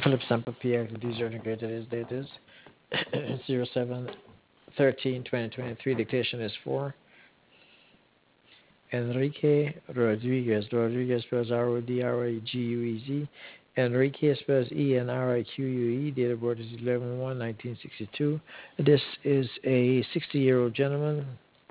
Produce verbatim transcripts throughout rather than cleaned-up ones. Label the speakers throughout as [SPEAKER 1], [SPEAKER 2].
[SPEAKER 1] Philip Sample P. Activities are integrated. His date is zero seven thirteen twenty twenty-three. Dictation is for Enrique Rodriguez. Rodriguez spells R O D R I G U E Z. Enrique spells E N R I Q U E. Date of birth is eleven one nineteen sixty-two. This is a sixty-year-old gentleman.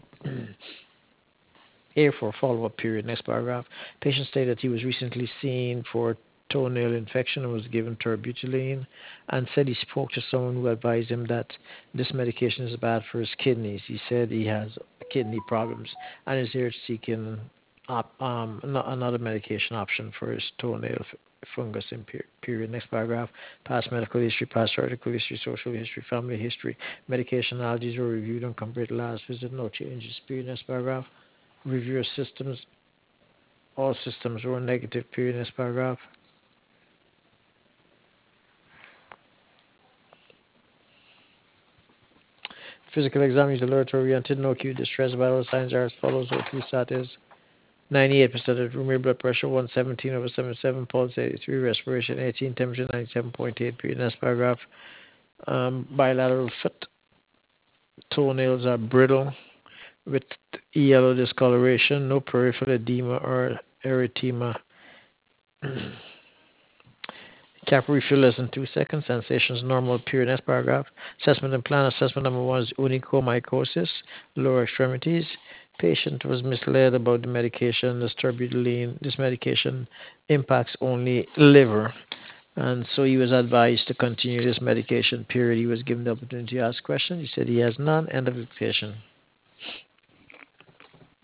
[SPEAKER 1] Here for follow-up period. Next paragraph. Patient stated that he was recently seen for toenail infection and was given terbutaline and said he spoke to someone who advised him that this medication is bad for his kidneys. He said he has kidney problems and is here seeking op, um, another medication option for his toenail f- fungus in per- period. Next paragraph. Past medical history, past article history, social history, family history. Medication allergies were reviewed and compared to last visit. No changes. Period. Next paragraph. Review your systems. All systems were negative. Period. Next paragraph. Physical exam is alert oriented. No acute distress. Vital signs are as follows. O two stat is ninety-eight percent of room air blood pressure one seventeen over seventy-seven, pulse eighty-three, respiration eighteen, temperature ninety-seven point eight. Period. Next paragraph. Um, bilateral foot toenails are brittle with yellow discoloration. No peripheral edema or erythema. Cap refill less than two seconds. Sensations normal. Period. Next paragraph. Assessment and plan. Assessment number one is onychomycosis, lower extremities. Patient was misled about the medication, the terbutaline. This medication impacts only liver, and so he was advised to continue this medication. Period. He was given the opportunity to ask questions. He said he has none. End of the patient.